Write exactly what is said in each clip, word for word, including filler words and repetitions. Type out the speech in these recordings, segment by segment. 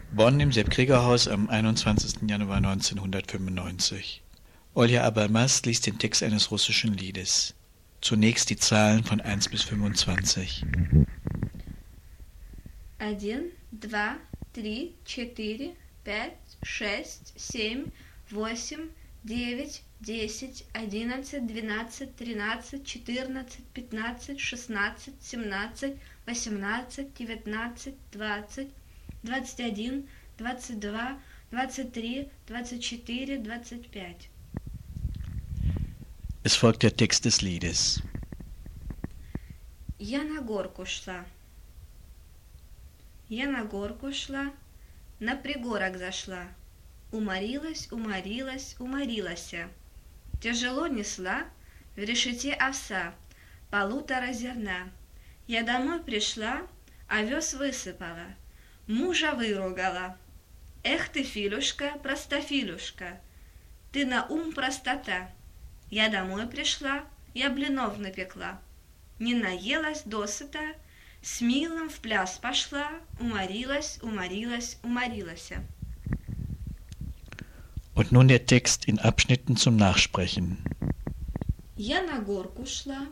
Bonn im Sepp-Krieger-Haus am einundzwanzigsten Januar neunzehnhundertfünfundneunzig. Olja Abalmaz liest den Text eines russischen Liedes. Zunächst die Zahlen von eins bis fünfundzwanzig. Один, два, три, четыре, пять, шесть, семь, восемь, девять, десять, одиннадцать, двенадцать, тринадцать, четырнадцать, пятнадцать, шестнадцать, семнадцать, восемнадцать, девятнадцать, двадцать, двадцать один, двадцать два, двадцать три, двадцать четыре, двадцать пять. Es folgt der Text des Liedes. Я на горку шла. Я на горку шла, на пригорок зашла. Уморилась, уморилась, уморилась. Тяжело несла в решете овса полутора зерна. Я домой пришла, овес высыпала, мужа выругала. Эх ты, Филюшка, простофилюшка, ты на ум простота. Я домой пришла, я блинов напекла. Не наелась досыта, с милым в пляс пошла, уморилась, уморилась, уморилась. Und nun der Text in Abschnitten zum Nachsprechen. Я на горку шла,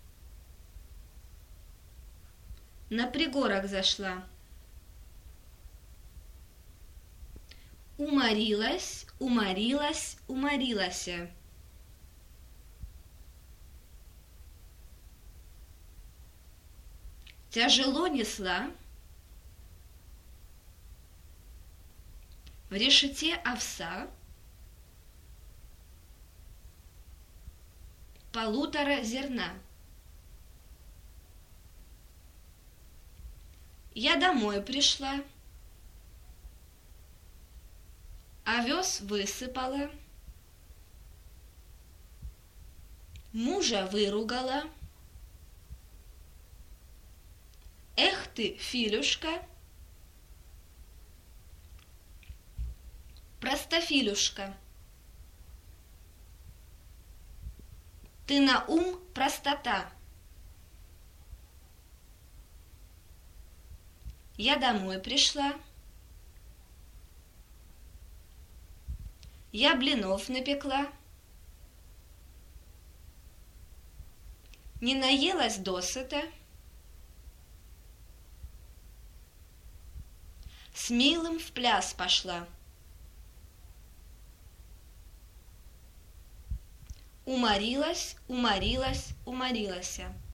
на пригорок зашла. Уморилась, уморилась, уморилась. Тяжело несла в решете овса полутора зерна. Я домой пришла, овес высыпала, мужа выругала. Эх ты, Филюшка, простофилюшка, ты на ум простота. Я домой пришла, я блинов напекла, не наелась досыта, с милым в пляс пошла. Уморилась, уморилась, уморилась.